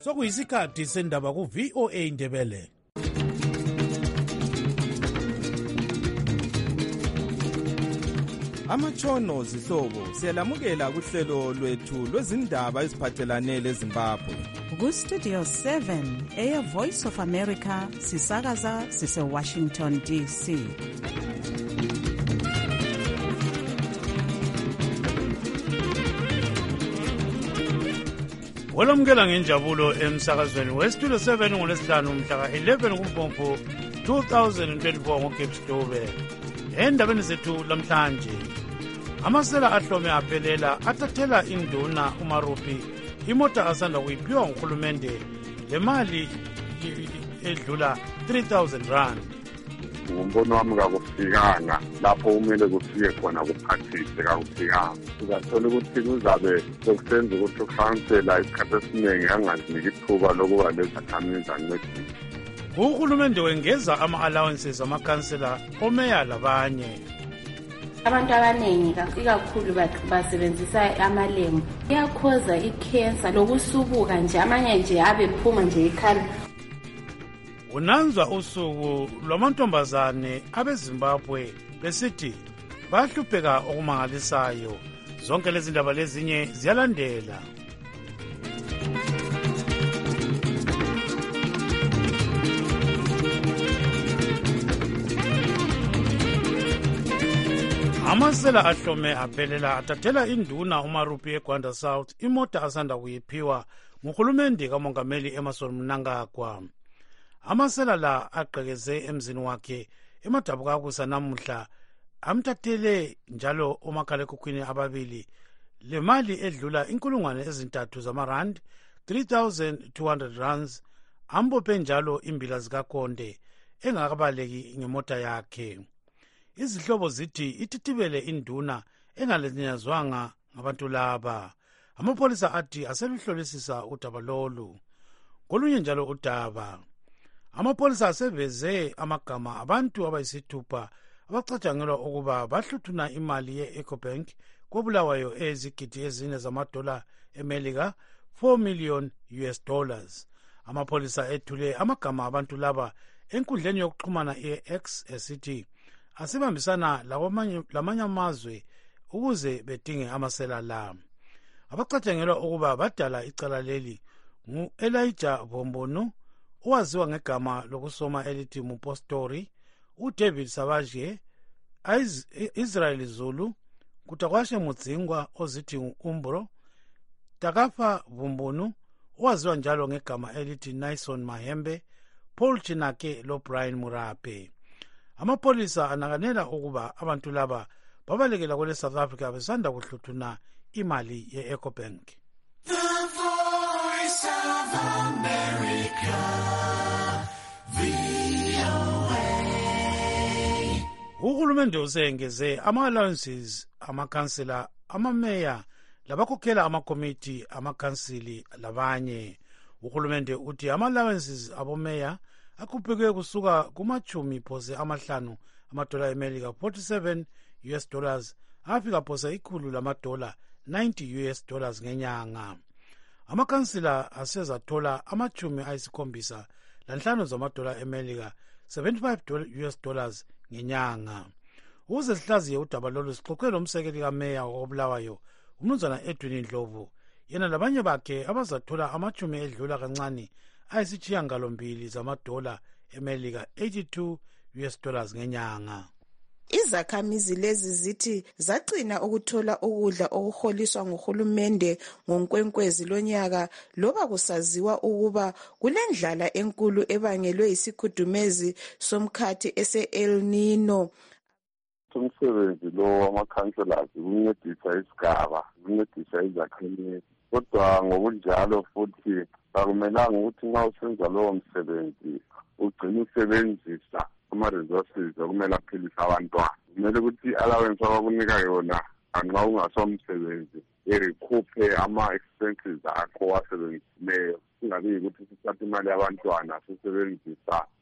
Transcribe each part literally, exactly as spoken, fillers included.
Sokuyisikhathi sendaba ku V O A Ndebele. Amatshono zihlobo siyalamukela kuhlelo lwethu lwezindaba eziphathelane leZimbabwe. Ku Studio seven, Air Voice of America, sisakaza sise Washington D C. Olamukela ngenjabulo emsakazweni we Studio seven ngolesihlanu mhla ka eleven kuMfumfu two thousand twenty-four ngoGibbs Dube. Endabeni zethu lamhlanje, amasela ahlome aphelela athathela induna uMarupi imota asanda kuyiphiwa nguhulumende le mali edlula three thousand rand. Ngumbono wami kakufikanga lapho umele kufike khona kuphathise kakufikanga. Sizathola ukuthi kuzabe sokusenza ukuthi ukhansela isikhathi esiningi angaziniki ithuba lokuba lezakhamizi ancedise. Uhulumende wengeza ama-allowances amakhansela omeya labanye. Abantu abaningi kakhulu basebenzisa amalembu iyakhoza ikhensa lokusubuka nje, amanye nje abe phuma nje ikhala. Unanzwa usuku lwamantombazane abeZimbabwe besithi bahlupheka okumangalisayo. Zonke lezi ndaba lezinye ziyalandela. Amasela ahlome aphelela athathela induna uMarupi eGwanda South imota asanda kuyiphiwa nguhulumende kamongameli Emmerson Mnangagwa. Amasela la aqhekeze emzini wakhe eMadabukakusa namuhla amthathele njalo umakhalekhukhwini ababili le mali edlula inkulungwane ezintathu zamarand three thousand two hundred rands, ambophe njalo imbila zikakonde engakabaleki ngemota yakhe. Izihlobo zithi itithibele induna engalenyazwanga ngabantu laba. Amapholisa athi aseluhlolisisa udaba lolu. Kolunye njalo udaba, amapholisa aseveze amagama abantu abayisithupha abacatshangelwa ukuba bahluthuna imali ye-Ecobank kobulawayo ezigidi ezine zamadola eMelika, four million U S dollars. Amapholisa ethule amagama abantu laba enkundleni yokuxhumana ye-X esithi asibambisana lamanye amazwe ukuze bedinge amasela la. Abacatshangelwa ukuba badala icala leli ngu-Elijah Bombonu, owaziwa ngegama lokusoma elithi Mupostori, uDavid Savage, Israel Zulu, Kutakwashe Mudzingwa ozithi Umbro, Takafa Bombonu, owaziwa njalo ngegama elithi Naison Mahembe, Paul Chinake lo Brian Murape. Amapholisa anakanela ukuba abantu laba babalekela kwele South Africa besanda kuhluthuna imali ye-Ecobank. The Voice of America, V O A. Uhulumende usengeze ama-allowances amakhansela, amameya labakhokhela amakomiti amakhansili labanye. Uhulumende uthi ama-allowances abomeya akhupheke kusuka kumachumi phose amahlanu amadola eMelika forty-seven U S dollars afika phose ikhulu lamadola ninety U S dollars ngenyanga. Amakhansila asezathola amachumi ayisikhombisa lanhlanu zamadola eMelika seventy-five U S dollars ngenyanga. Ukuze sihlaziye udaba lolu sixoxe lomsekeli kameya wobulawayo uMnumzana Edwin Ndlovu, yena labanye bakhe abazathola amachumi edlula kancane ayisishiyangalombili zamadola eMelika eighty-two U S dollars ngenyanga. Izakhamizi lezi zithi zagcina ukuthola ukudla okuholiswa nguhulumende ngonkwenkwezi lonyaka loba kusaziwa ukuba kulendlala enkulu ebangelwe isikhudumezi somkhathi ese-El Nino. Umsebenzi lo wamakhansela ukuncedisa isigaba, ukuncedisa izakhamizi, kodwa ngokunjalo futhi akumelanga ukuthi nxa usenza lowo msebenzi ugcine usebenzisa ama-resources okumele aphilise abantwana. Kumele ukuthi allowance abakunika yona nxa ungasomsebenzi irikhuphe ama-expenses akho wasebenzisileyo, kungabi yikuthi sithatha imali yabantwana sisebenzisa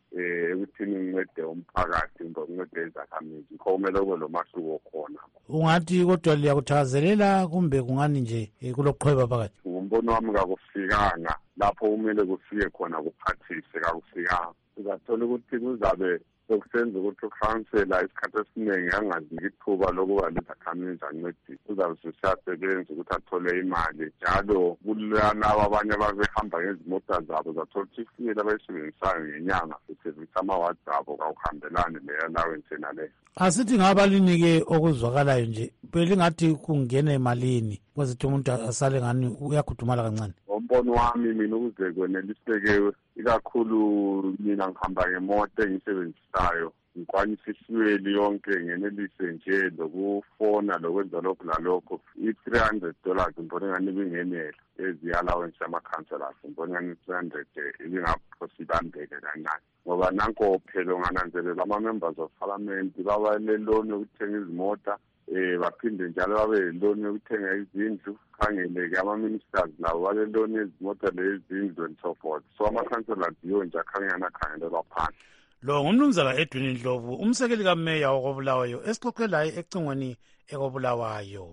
eh ekuthini ngincede umphakathi ngokuncede izakhamizi kho kumele kube lo mahluko khona. Ungathi kodwa liyakuthakazelela kumbe kungani nje kuloqhweba phakathi? Ngumbono wami kakufikanga lapho kumele kufike khona kuphathise kakufikanga. Uzathola ukuthi kuzabe sokusenza ukuthi ukhansela isikhathi esiningi angaziniki ithuba lokuba lezakhamizi ancedise. Uzabe sesiyasebenza ukuthi athole imali njalo kulabo abanye ababehamba ngezimota zabo uzathola ukuthi ifiyela abayisebenzisayo ngenyanga besebenzisa amawadi abo kawuhambelani le-allowance naleyo. Asithi ngabalinike okuzwakalayo nje belingathi kungena emalini kwezithi umuntu asale ngani uyakhudumala kancane. Ngombono wami mina ukuze kweneliseke ikakhulu mina ngihamba ngemoto engisebenzisayo ngikwanisa isiyeli yonke ngenelise nje lokufona lokwenza lokhu lalokho i-three hundred dollars ngibona ngani ibingenela ezi-allowance ama-councillors ngibona ngani three hundred ibingaphosi ibambeke kancane ngoba nanko phela ungananzelela ama-members of parliament baba leloni yokuthenga izimota eh baphinde njalo babe leloni yokuthenga izindlu khangele-ke ama-ministers labo baleloni yezimota lezindlu and so forth so ama-councillors yiyo nje akhangana khangelelwa phansi. Lo ngumnumzana Edwin Ndlovu umsekeli kameya wakobulawayo esixoxe laye ecingweni ekobulawayo.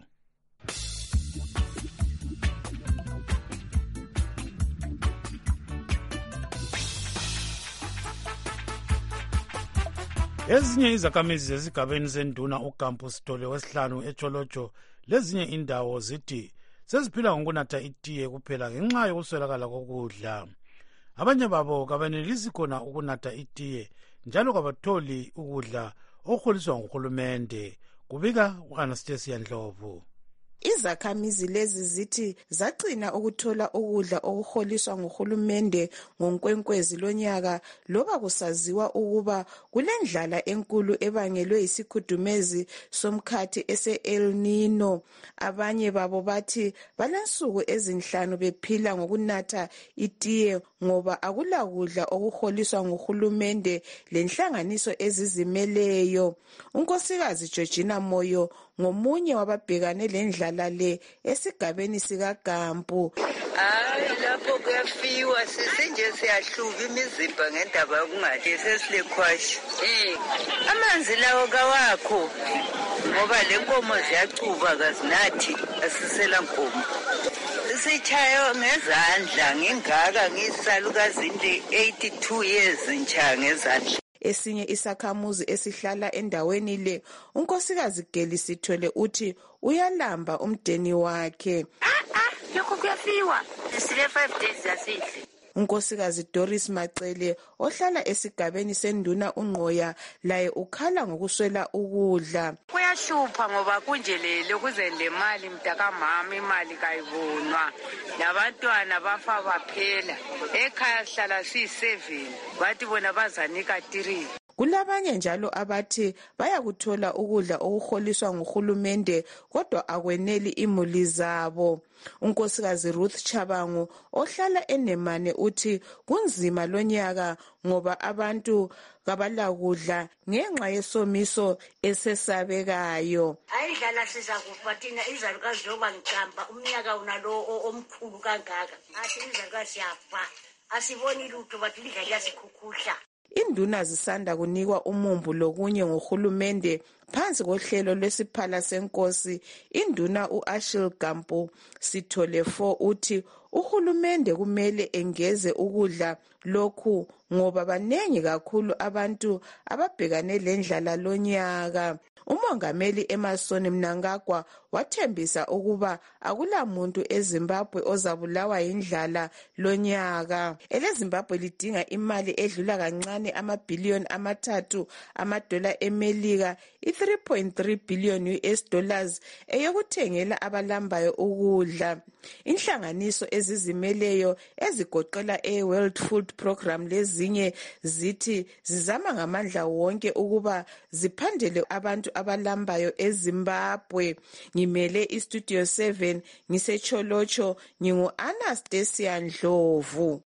Ezinye izakhamizi zesigabeni senduna uGampu Sithole wesihlanu eTsholotsho lezinye indawo zithi seziphila ngokunatha itiye kuphela ngenxa yokuswelakala kokudla. Abanye babo kabenelisi khona ukunatha itiye njalo kabatholi ukudla okuholiswa nguhulumende. Kubika u-Anastasia Ndlovu. Izakhamizi lezi zithi zagcina ukuthola ukudla okuholiswa nguhulumende ngonkwenkwezi lonyaka loba kusaziwa ukuba kulendlala enkulu ebangelwe isikhudumezi somkhathi ese-El Nino. Abanye babo bathi balensuku ezinhlanu bephila ngokunatha itiye ngoba akulakudla okuholiswa nguhulumende lenhlanganiso ezizimeleyo. Unkosikazi Georgina Moyo ngomunye wababhekane lendlala le esigabeni sikaGampu. Hayi lapho kuyafiwa sisinje siyahluba imizimba ngendaba yokungadli sesilekhwashi. Eh amanzi lawo kawakho ngoba lenkomo ziyacuba kazinathi asisela nkomo. Sithayo ngezandla ngingaka ngisalukazini eighty-two years ncha ngezandla. Esinye isakhamuzi esihlala endaweni le unkosikazi Geli Sithole uthi uyalamba umdeni wakhe. Ah ah lokho kuyafiwa sile five days yasidle. Unkosikazi Doris Macele ohlala esigabeni senduna uNgqoya laye ukhala ngokuswela ukudla. Kuyashupha ngoba kunjelele kuze le mali mntaka mama imali kayibonwa labantwana bafa baphela ekhaya hlala si seven bathi bona bazanika three. Kulabanye njalo abathi bayakuthola ukudla okuholiswa nguhulumende kodwa akweneli imuli zabo. Unkosikazi Ruth Chabangu ohlala eNemane uthi kunzima lonyaka ngoba abantu kabalakudla ngenxa yesomiso esesabekayo. Ayidlala sizakufa thina izalukazi zoba ngicamba umnyaka unalo omkhulu kangaka. Athi izalukazi yafa asiboni lutho bathi lidla yasikhukhudla. Induna zisanda kunikwa umumbu lokunye ngohulumende phansi kohlelo lwesiphala senkosi. Induna uAshil Gampu Sithole four uthi uhulumende kumele engeze ukudla lokhu ngoba banengi kakhulu abantu ababhekane lendlala lonyaka. Umongameli Emerson Mnangagwa wathembisa ukuba akulamuntu eZimbabwe ozabulawa indlala lonyaka. EleZimbabwe lidinga imali edlula kancane amabhiliyoni amathathu amadola eMelika i-three point three billion U S dollars eyokuthengela abalambayo ukudla. Inhlanganiso ezizimeleyo ezigoqela e-World Food Program lezinye zithi zizama ngamandla wonke ukuba ziphandele abantu abalambayo eZimbabwe. Ngimele iStudio seven ngiseCholotsho ngingu-Anastasia Ndlovu.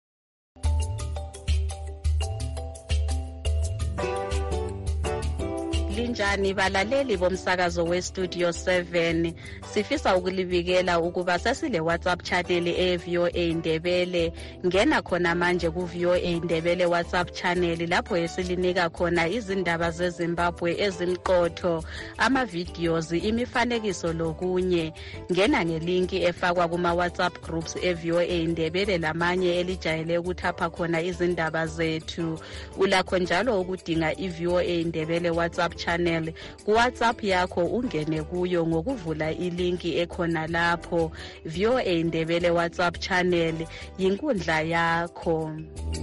linjani balaleli bomsakazo westudio seven? Sifisa ukulibikela ukuba sesile WhatsApp channel e-V O A Ndebele. Ngena khona manje ku-V O A Ndebele WhatsApp channel lapho esilinika khona izindaba zeZimbabwe ezimqotho, ama-videos, imifanekiso lokunye. Ngena ngelinki efakwa kuma-WhatsApp groups e-V O A Ndebele lamanye elijayele ukuthapha khona izindaba zethu. Ulakho njalo ukudinga i-V O A Ndebele WhatsApp channel ku WhatsApp yakho, ungene kuyo ngokuvula ilinki ekhona lapho. V O A Ndebele WhatsApp channel yinkundla yakho.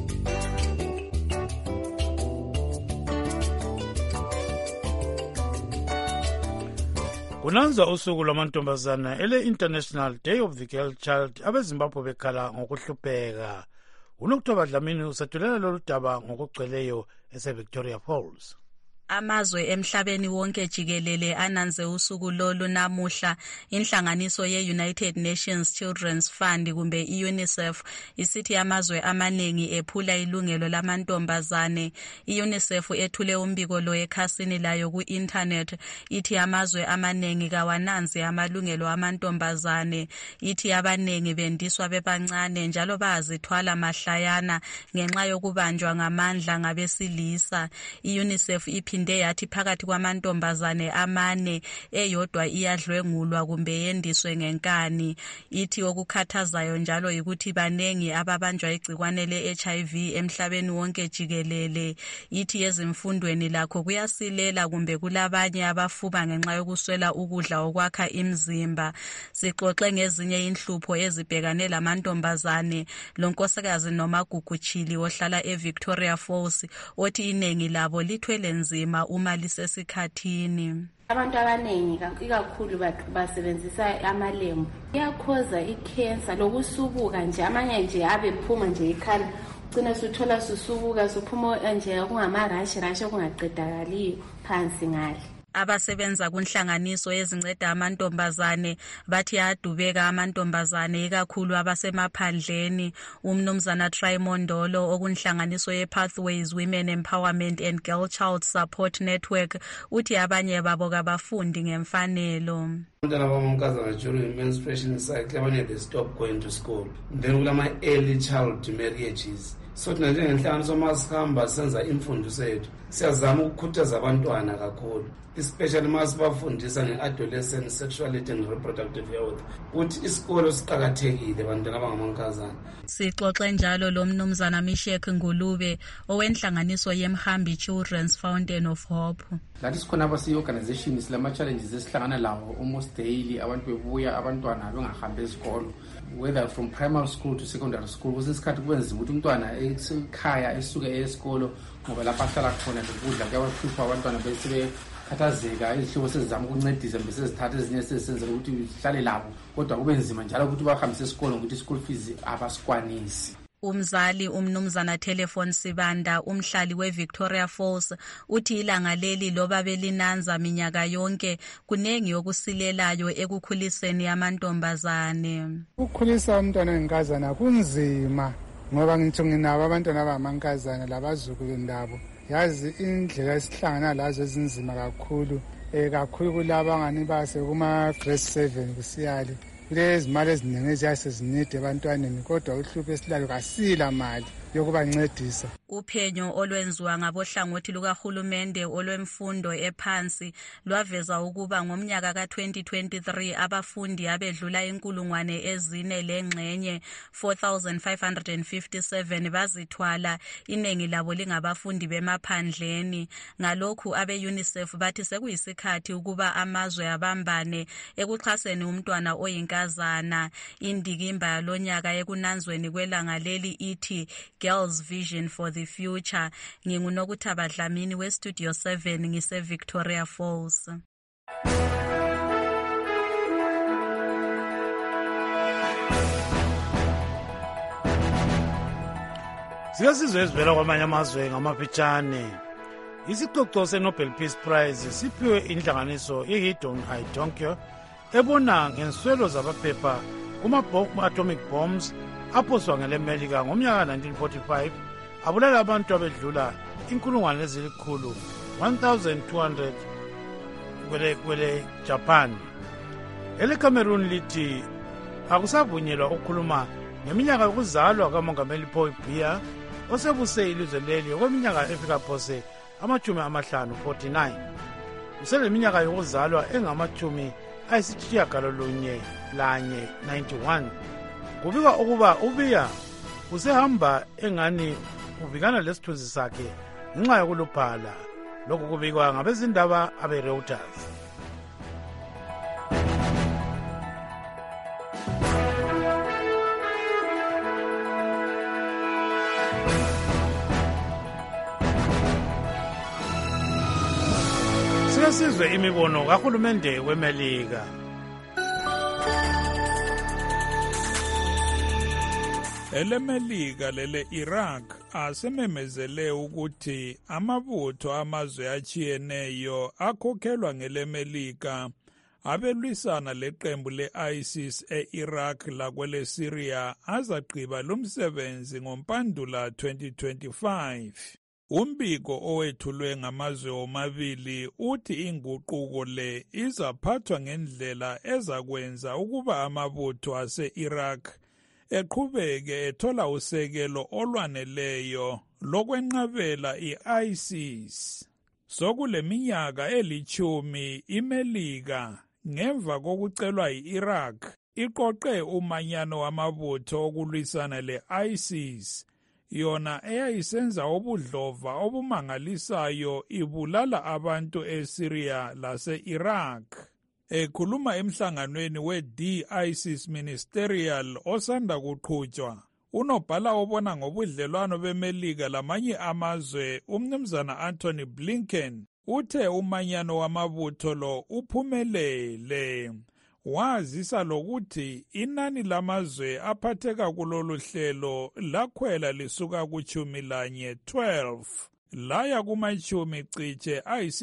Kunanza usuku lwamantombazana ele International Day of the Girl Child, abeZimbabwe bekhala ngokuhlupheka. UNokuthoba Dlamini usethulela lolu daba ngokugcweleyo ese-Victoria Falls. Amazwe emhlabeni wonke jikelele ananze usuku lolu namuhla. Inhlanganiso ye-United Nations Children's Fund kumbe i-UNICEF isithi amazwe amaningi ephula ilungelo lamantombazane. I-UNICEF ethule umbiko lo ekhasini layo ku-internet ithi amazwe amaningi kawananzi amalungelo amantombazane. Ithi abaningi bendiswa bebancane njalo bazithwala mahlayana ngenxa yokubanjwa ngamandla ngabesilisa. I-UNICEF iphinde yathi phakathi kwamantombazane amane eyodwa iyadlwengulwa kumbe yendiswe ngenkani. Ithi okukhathazayo njalo yikuthi banengi ababanjwa igcikwane le-H I V emhlabeni wonke jikelele. Ithi ezimfundweni lakho kuyasilela kumbe kulabanye abafuba ngenxa yokuswela ukudla okwakha imzimba. Sixoxe ngezinye inhlupho ezibhekane lamantombazane lonkosikazi noma Guguchili ohlala eVictoria Falls othi inengi labo lithwele nzima uma lisesikhathini. Abantu abaningi ikakhulu basebenzisa amalembu iyakhoza ikhensa lokusubuka nje, amanye nje abephuma nje ikhala ugcina suthola susubuka suphuma nje kungamarashi rashi okungaqedakaliyo phansi ngale. Abasebenza kunhlanganiso ezinceda amantombazane bathi adubeka amantombazane ikakhulu abasemaphandleni. Umnumzana Trimondolo okunhlanganiso ye-Pathways Women Empowerment and Girl Child Support Network uthi abanye babo kabafundi ngemfanelo. Abantwana bamankazana during menstruation cycle abanye they stop going to school. Then kulama early child marriages. So thina njengenhlanganiso masihamba senza imfundiso yethu siyazama ukukhuthaza abantwana kakhulu, especially masibafundisa nge-adolescent sexuality and reproductive health, ukuthi isikolo siqakathekile bantwana abangamankazana. Sixoxe njalo lo mnumzana Mishek Ngulube owenhlanganiso yeMhambi Children's Fountain of Hope. Lathi sikhona abasiyi-organization silama-challenges esihlangana lawo almost daily. Abantu bebuya abantwana bengahambi esikolo, whether from primary school to secondary school. Kusesikhathi kubenzima ukuthi umntwana ekhaya esuke esikolo ngoba lapha ahlala khona lokudla kuyabahlupha abantwana bese khathazeka. Izihlobo sezizama ukuncedisa bese zithatha ezinye sezisenzela ukuthi sihlale labo, kodwa kube nzima njalo ukuthi bahambise esikolo ukuthi school fees abasikwanisi. Umzali umnumzana Telephone Sibanda umhlali weVictoria Falls uthi ilanga leli loba belinanza minyaka yonke kunengi okusilelayo ekukhuliseni amantombazane. Ukukhulisa umntwana wenkazana kunzima ngoba ngitho nginabo abantwana abamankazana labazukulu ndabo. Yazi indlela esihlangana lazo ezinzima kakhulu, eh kakhulu kulabo angani base kuma grade seven kusiyali. Kulezi mali eziningi eziyase zinide ebantwaneni kodwa uhlupho esilalo kasila mali yokubancedisa. Uphenyo olwenziwa ngabohlangothi lukahulumende olwemfundo ephansi lwaveza ukuba ngomnyaka ka twenty twenty-three abafundi abedlula inkulungwane ezine lengxenye four thousand five hundred fifty-seven bazithwala, inengi labo lingabafundi bemaphandleni. Ngalokhu abe-UNICEF bathi sekuyisikhathi ukuba amazwe abambane ekuxhaseni umntwana oyinkazana. Indikimba yalonyaka ekunanzweni kwelanga leli ithi Girls Vision for the Future. NginguNokuthoba Dlamini weStudio seven ngise-Victoria Falls. Siyasizwe ezivela kwamanye amazwe ngamafitshane. Isicoco se-Nobel Peace Prize siphiwe inhlanganiso i-Hidon Idonkyo ebona ngenswelo zabaphepha kuma-atomic bombs aphoswa ngele-Melika ngomnyaka nineteen forty-five abulala abantu abedlula inkulungwane ezilikhulu one thousand two hundred kwele kwele Japan. Ele Cameroon lithi akusavunyelwa ukukhuluma ngeminyaka yokuzalwa kaMongameli Paul Biya osebuse ilizwe leli okweminyaka efika phose amachumi amahlanu forty-nine. Useleminyaka yokuzalwa engamachumi ayisitshiyagalolunye lanye ninety-one. Kubika ukuba uBiya usehamba engani uvikana lesithunzi sakhe ngenxa yokuluphala. Lokhu kubikwa ngabezindaba abe-Reuters. Sikasizwe imibono kahulumende weMelika. Elemelika lele Iraq asememezele ukuthi amabutho amazwe achiyeneyo akhokhelwa ngelemelika abelwisana leqembu le-ISIS e-Iraq lakwele Syria azagqiba lumsebenzi ngoMpandula twenty twenty-five. Umbiko owethulwe ngamazwe omabili uthi inguquko le izaphathwa ngendlela ezakwenza ukuba amabutho ase-Iraq eqhubeke ethola usekelo olwaneleyo lokwenqabela i-ISIS. Sokuleminyaka elichumi iMelika ngemva kokucelwa i-Iraq iqoqe umanyano wamabutho okulwisana le-ISIS, yona eyayisenza ubudlova obumangalisayo ibulala abantu eSyria lase-Iraq. Ekhuluma emhlanganweni we-D-ISIS Ministerial osanda kuqhutshwa, unobhala obona ngobudlelwano beMelika lamanye amazwe umnumzana Anthony Blinken uthe umanyano wamabutho lo uphumelele. Wazisa lokuthi inani lamazwe aphatheka kulolu hlelo lakhwela lisuka kuchumi lanye twelve laya kumachumi ciche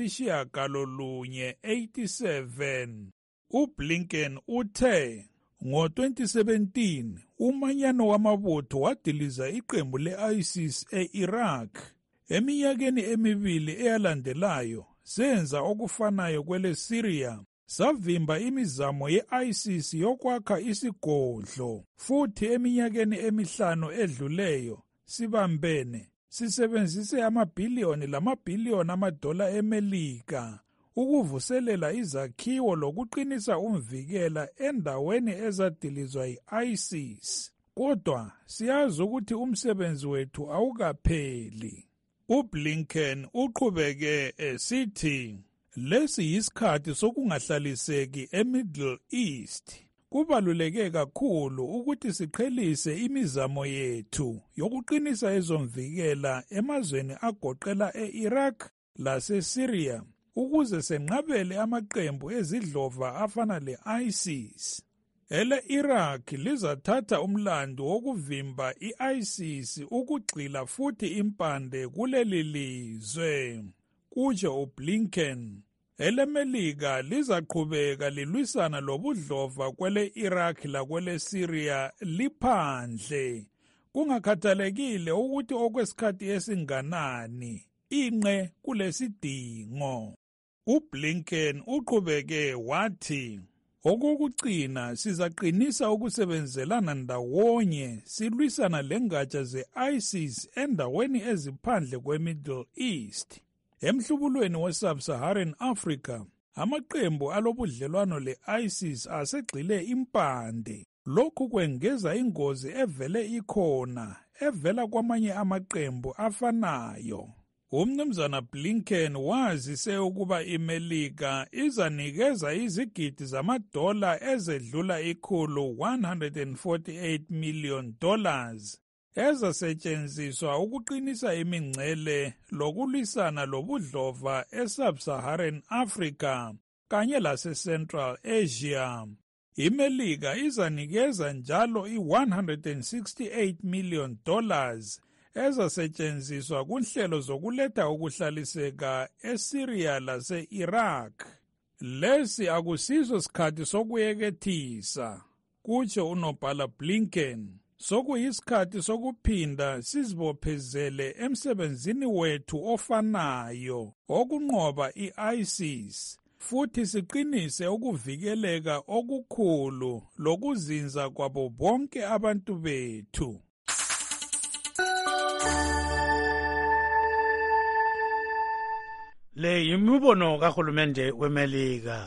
ayisishiyagalolunye eighty-seven. UBlinken uthe ngo twenty seventeen umanyano wamabutho wadiliza iqembu le-ISIS e-Iraq. Eminyakeni emibili eyalandelayo senza okufanayo kwele Syria, savimba imizamo ye-ISIS yokwakha isigodlo, futhi eminyakeni emihlanu edluleyo sibambene sisebenzise amabhiliyoni lamabhiliyoni amadola eMelika ukuvuselela izakhiwo lokuqinisa umvikela endaweni ezadilizwa yi-ISIS. Kodwa siyazi ukuthi umsebenzi wethu awukapheli. UBlinken uqhubeke esithi lesi yisikhathi sokungahlaliseki eMiddle East. Kubaluleke kakhulu ukuthi siqhelise imizamo yethu yokuqinisa ezomvikela emazweni agoqela e-Iraq lase-Syria ukuze senqabele amaqembu ezidlova afana le-ISIS. Ele-Iraq lizathatha umlando wokuvimba i-ISIS ukugxila futhi impande kuleli lizwe, kutsho uBlinken. EleMelika lizaqhubeka lilwisana lobudlova kwele Iraq lakwele Syria liphandle, kungakhathalekile ukuthi okwesikhathi esinganani inqe kulesidingo. UBlinken uqhubeke wathi, okokugcina sizaqinisa ukusebenzelana ndawonye silwisana lengatsha ze-ISIS endaweni eziphandle kwe-Middle East. Emhlubulweni we-Sub-Saharan Africa, amaqembu alobudlelwano le-ISIS asegxile impande. Lokhu kwengeza ingozi evele ikhona evela kwamanye amaqembu afanayo. Umnumzana Blinken wazise ukuba iMelika izanikeza izigidi zamadola ezedlula ikhulu one hundred forty-eight million dollars ezasetshenziswa ukuqinisa imingcele lokulwisana lobudlova e-Sub-Saharan Africa kanye lase-Central Asia. iMelika izanikeza njalo i-one hundred sixty-eight million dollars ezasetshenziswa kunhlelo zokuletha ukuhlaliseka eSyria lase-Iraq. Lesi akusiso sikhathi sokuyekethisa, kutsho unobhala Blinken. Sokuyisikhathi sokuphinda sizibophezele emsebenzini wethu ofanayo okunqoba i-ISIS futhi siqinise ukuvikeleka okukhulu lokuzinza kwabo bonke abantu bethu. Le yimibono kahulumende weMelika.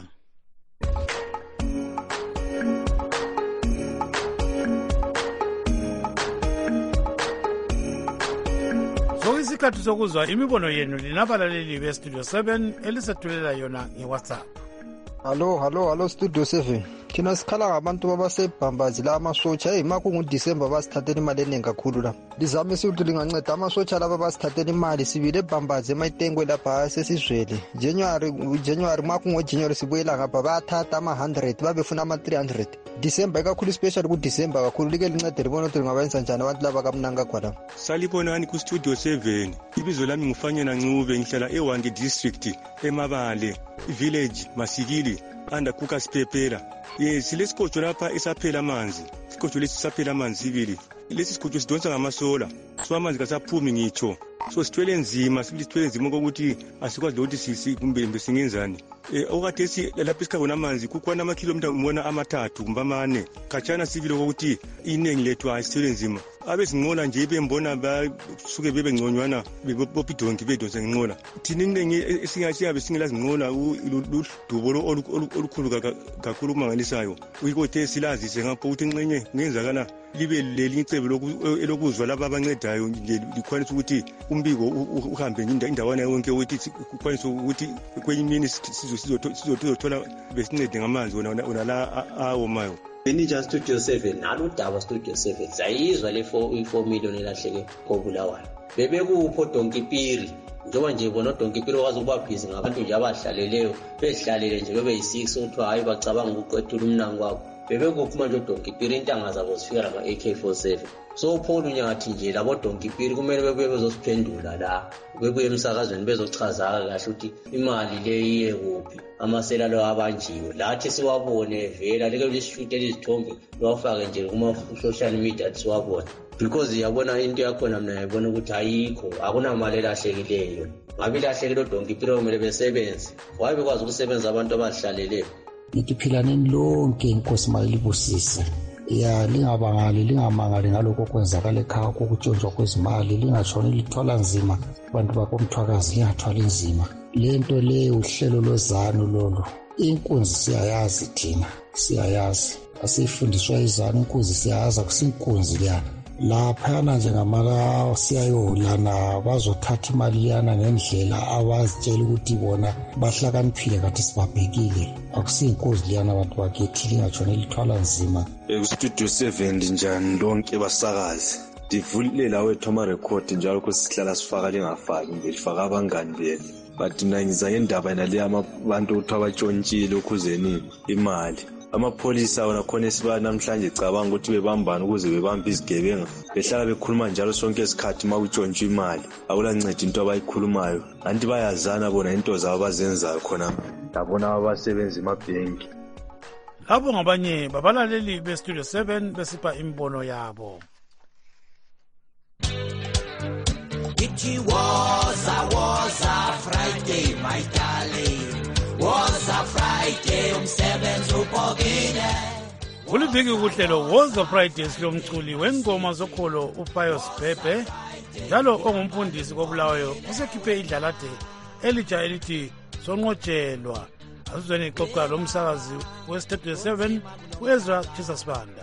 Isikhathi sokuzwa imibono yenu linabalaleli be-Studio seven elisethulela yona nge-WhatsApp. Hallo, hallo, hallo Studio seven. Thina sikhala ngabantu babasebhambazi la amasotsha. Hey, maku nguDisemba basithathela imali eningi kakhulu la. Lizamise ukuthi linganceda amasotsha laba basithathela imali sibile ebhambazi emayitengwe lapha sesizwele. January January maku ngoJanuary sibuyela ngapha bathatha ama one hundred babefuna ama three hundred. December kakhulu special ku December kakhulu like lincede libona ukuthi lingabenza njani abantu laba kamnanga kwala. Salibonani ku Studio seven. Ibizo lami ngufanyana Ncube ngihlala eWange district eMabale village Masikili under Kuka Sipepera. Yes, lesikotsho lapha isaphela amanzi. Isikotho lesi saphela amanzi ibili. Lesi sikotho sidonsa ngamasola. So amanzi kasaphumi ngitsho. So sithwele nzima, sithwele nzima ukuthi asikwazi ukuthi sisi kumbe singenzani. Eh okathesi lapha isikhona amanzi kukhona ama kilometer umona amathathu kumbe amane. Khatshana sivile ukuthi inengi lethu asithwele nzima. Abezinqola nje bembona basuke bebe ngconywana bebopidonki bedonsa ngenqola. Thina inengi esingashiyabe singilazi nqola udubolo olukhulu kakhulu mangalisayo. Uyikothe silazise ngapho ukuthi enqenye ngenzakala libe leli icebo lokuzwa laba abancedayo nje likhwanisa ukuthi umbiko uhambe indawana yonke ukuthi kukhwanisa ukuthi kwenye imini sizothola besincede ngamanzi wona la awomayo. Benija Studio seven naludaba Studio seven sayizwa le four million elahleke koBulawayo. Bebekupho Donkipiri njengoba nje bona Donkipiri wazi ukuba busy ngabantu nje abahlaleleyo behlalele nje bebe yi-six uthi hayi bacabanga ukuqedula umnango wakho. Bebekuphuma nje Donkipiri intanga zabo zifika lama A K forty-seven. So Paul unyathi nje labo Donkipiri kumele bebuye bezosiphendula la bebuye emsakazweni bezochaza kahle ukuthi imali le iye kuphi amasela lo abanjiwe lathi siwabone vela leke lishoot izithombe lwafaka nje kuma social media siwabone because yabona into yakho mina yabona ukuthi ayikho akunamali elahlekileyo ngabe ilahlekile Donkipiri kumele besebenze wabe kwazi ukusebenza abantu abahlaleleyo. Ngiphilaneni lonke inkosi mayilibusise. Ya lingabangali lingamangali ngalokho kwenzakala ekhaya kokutshontshwa kwezimali lingatshoni lithwala nzima abantu bakomthwakazi lingathwali nzima. Lento le uhlelo lozano lolo inkunzi siyayazi thina siyayazi asifundiswa izano inkunzi siyayazi akusinkunzi liyana laphana njengamaka siyayolana bazothatha imali yana ngendlela abazitshela ukuthi bona bahlakaniphile kathi sibabhekile akusinkunzi liyana abantu bakithi lingatshoni lithwala nzima. Studio seven njani lonke basakazi divulela wethu ama record njalo kusihlala sifaka lingafaki nje lifaka abangani bethu but mina ngiza ngendaba nale abantu ukuthi abatshontshile ukuzeni imali. Amapolisa wona khona siba namhlanje cabanga ukuthi bebambana ukuze bebambe izigebenga behlala bekhuluma njalo sonke isikhathi makutshontsha imali akulancedi into abayikhulumayo anti bayazana bona into zabo bazenzayo khona labona abasebenza emabhenki. Labo ngabanye babalaleli be-Studio seven besipha imbono yabo. It was a was a Friday, my darling. Was a Friday, umsebenzi ubhokile. Ulibheki kuhlelo was a Friday silomculi wengoma zokholo uPius Pepe njalo ongumfundisi koBulawayo usekhiphe idlalade elija elithi sonqotshelwa. Asizweni ixoxa lomsakazi we-Studio seven uEzra Jesus Banda.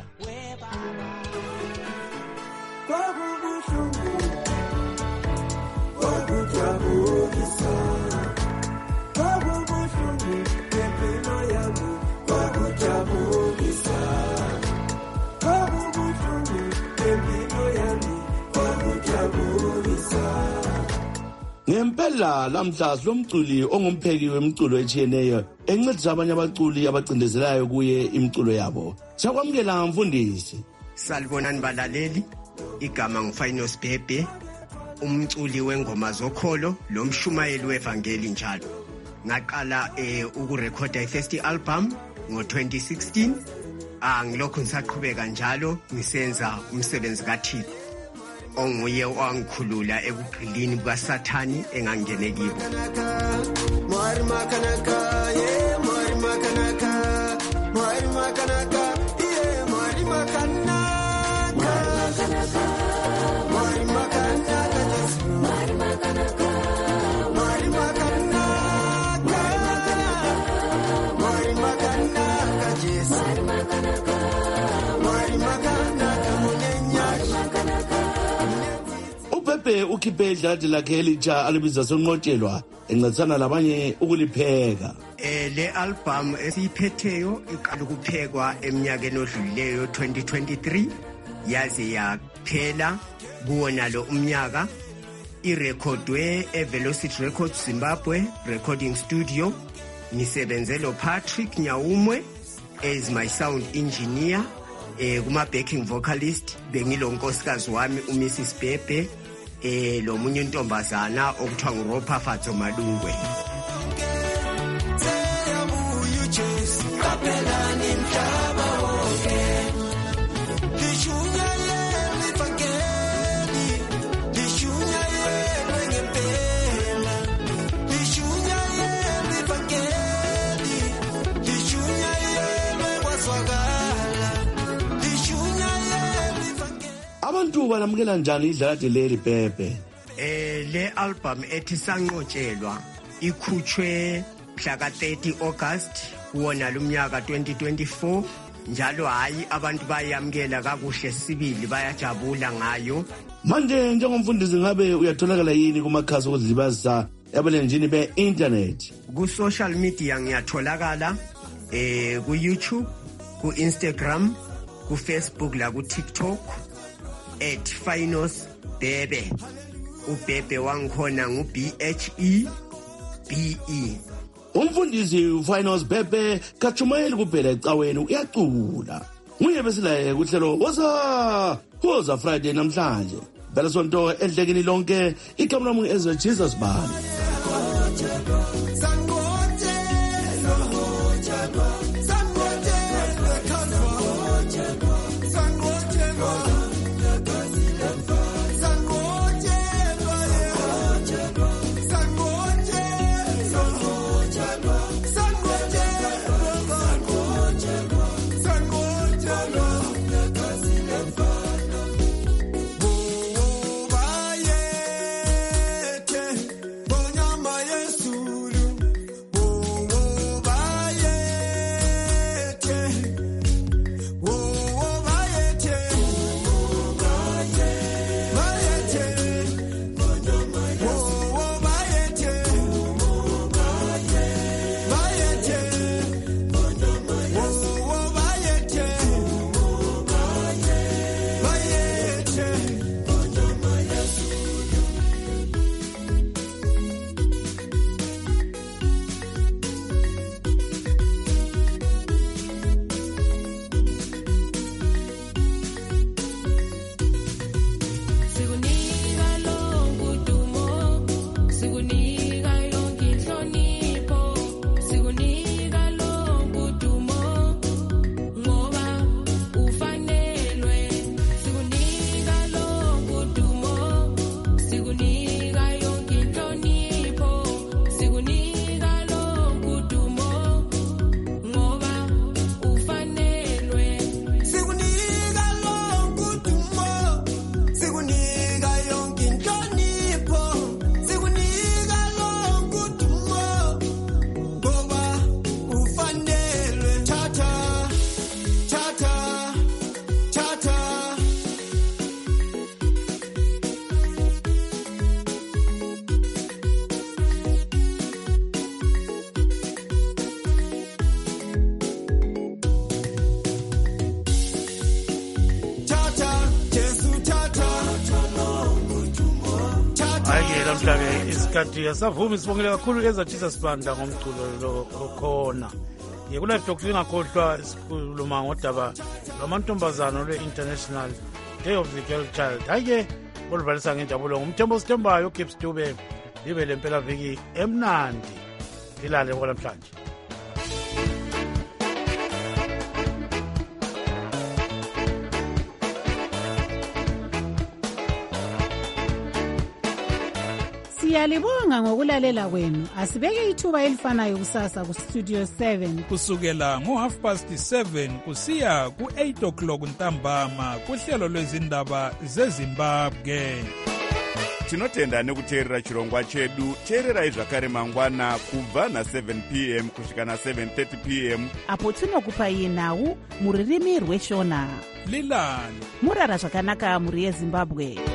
Ngempela lamhla lomculi ongumpheki wemculo echiyeneyo encedisa abanye abaculi abacindezelayo kuye imculo yabo. Siyakwamukela mfundisi. Salibonani balaleli, igama nguFinos Bebe, umculi wengoma zokholo lomshumayeli wevangeli njalo. Ngaqala eh ukurekhoda i-first album ngo twenty sixteen. Ah ngilokho ngisaqhubeka njalo ngisenza umsebenzi kaThixo. onguye owangikhulula ekugqilini bukasathani engangene kibo. Mwari makanaka, yeah, mwari makanaka, mwari makanaka, yeah, mwari makanaka, mwari makanaka, mwari makanaka, mwari makanaka, mwari makanaka, mwari makanaka, Jesus, mwari makanaka, mwari makanaka, mwari makanaka. uPepe ukhiphe idladi lakhe elitsha alibiza sonqotshelwa encedisana labanye ukulipheka. Eh le album esiyiphetheyo iqala ukuphekwa eminyakeni odlulileyo twenty twenty-three yaze yaphela kuwona lo umnyaka. Irekhodwe eVelocity Records Zimbabwe Recording Studio. Nisebenze lo Patrick Nyawumwe as my sound engineer. Eh kuma backing vocalist bengilo nkosikazi wami uMrs Bebe, eh lo munye intombazana okuthiwa nguRopa Fatso Malungwe. Abantu balamukela njani idladi leli Pepe? Eh le album ethi sanqotshelwa ikhutshwe mhla ka thirty August wona lumnyaka twenty twenty-four, njalo hayi abantu bayamkela kakuhle sibili bayajabula ngayo. Manje njengomfundisi ngabe uyatholakala yini kumakhasi okuzilibazisa ebulenjini be-internet? Ku social media ngiyatholakala eh ku YouTube, ku Instagram, ku Facebook la ku TikTok at Finos Bebe. uBebe wangikhona ngu B H E B E. Umfundisi uFinos Bebe kachumayeli kuphela ecaweni uyacula. Nguye besilaye kuhlelo woza woza Friday namhlanje. Bela sonto endlekini lonke igama lami Ezra Jesus Bani. Isikhathi asavumi sibongele kakhulu Ezra Jesus Banda ngomculo lokhona. Yekula talk lingakhohlwa sikhuluma ngodaba lwamantombazana lwe-International Day of the Girl Child. Hayi-ke oluvalisa ngenjabulo ngumthembo sithembayo Gibbs Dube libe lempela viki emnandi lilale ngolamhlanje. Siyalibonga ngokulalela kwenu. Asibeke ithuba elifanayo kusasa ku Studio seven kusukela ngo half past seven kusiya ku eight o'clock ntambama kuhlelo lwezindaba zeZimbabwe. Tinotenda nekuteerera chirongwa chedu. Teererai zvakare mangwana kubva na seven p m kusvika na seven thirty p m apo tinokupai nhau muririmi rweshona. Lilani murara zvakanaka muri yeZimbabwe.